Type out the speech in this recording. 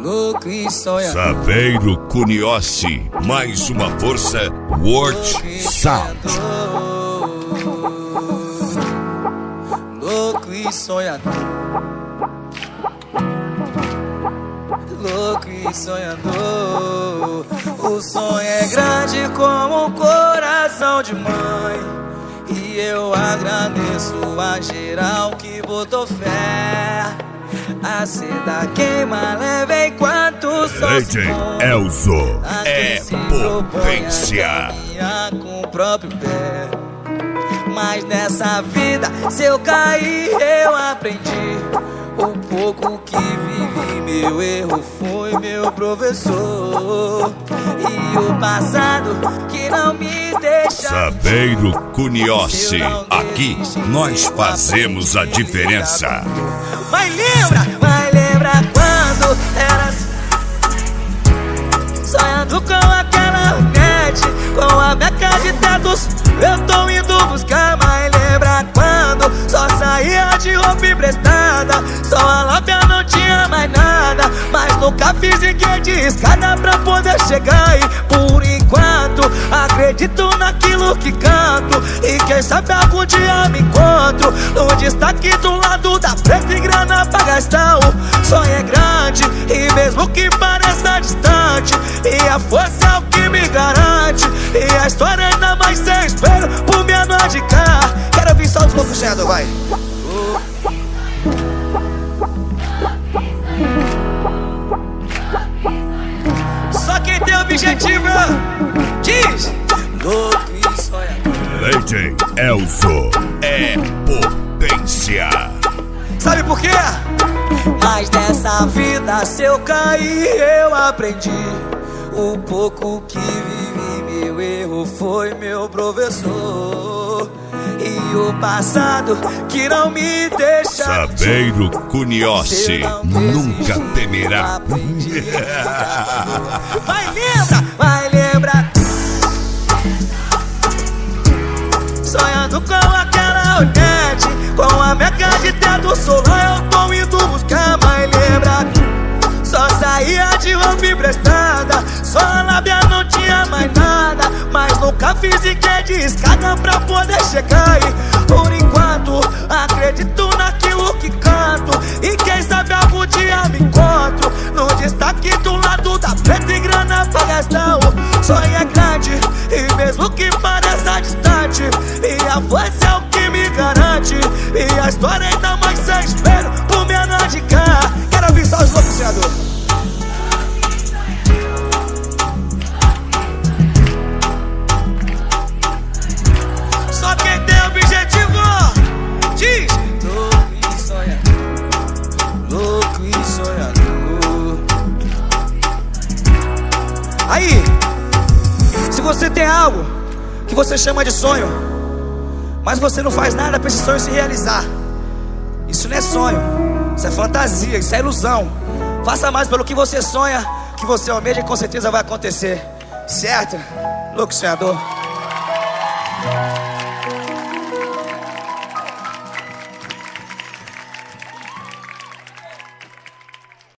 louco e sonhador. Saveiro Cuniossi, mais uma força World Sound. Louco e sonhador. Louco e sonhador. O sonho é grande como um coração de mãe, e eu agradeço a geral que botou fé. A seda queima leve enquanto o sol se põe. Elzo é potência. Com o próprio pé. Mas nessa vida, se eu cair, eu aprendi. O pouco que vivi, meu erro foi meu professor. E o passado que não me deixa. Saveiro Cuniossi, aqui nós fazemos a diferença. Mas lembra quando era sonhando com aquela net, com a beca de tetos, eu tô indo buscar. Mas lembra quando só saía de roupa emprestada, só a lábia não tinha mais nada, mas nunca fiz ninguém de escada pra poder chegar. E por enquanto acredito naquilo que canto, e quem sabe algum dia me encontro no destaque do lado da preta e grana pra gastar. O sonho é grande e mesmo que pareça distante, e a força é o que me garante, e a história ainda mais sem espelho por menor de cá. Quero ouvir só os loucos sonhador, vai. Só quem tem objetivo diz louco e sonhador. Lady Elzo é potência. Sabe por quê? Mas nessa vida, se eu cair, eu aprendi. O pouco que vivi, meu erro foi meu professor. E o passado que não me deixa. Saveiro Cuniossi nunca temerá. Vai lembra. Sonhando com aquela net, com a meca de teto solar, eu tô indo buscar. Mas lembra, só saía de roupa emprestada, só a lábia não tinha mais nada, mas nunca fiz sequer de escada pra poder chegar. E por enquanto acredito naquilo que canto, e quem sabe algum dia me encontro no destaque do lado da preta e grana pra gastar. O sonho é grande e mesmo que pareça distante, e a força é o que me garante, e a história ainda mais sem espelho por menor de cá. Quero ouvir só os loucos sonhador. Só quem tem objetivo diz louco e sonhador. Louco e sonhador. Aí, se você tem algo que você chama de sonho, mas você não faz nada pra esse sonho se realizar, isso não é sonho, isso é fantasia, isso é ilusão. Faça mais pelo que você sonha, que você almeja, e com certeza vai acontecer. Certo? Louco sonhador.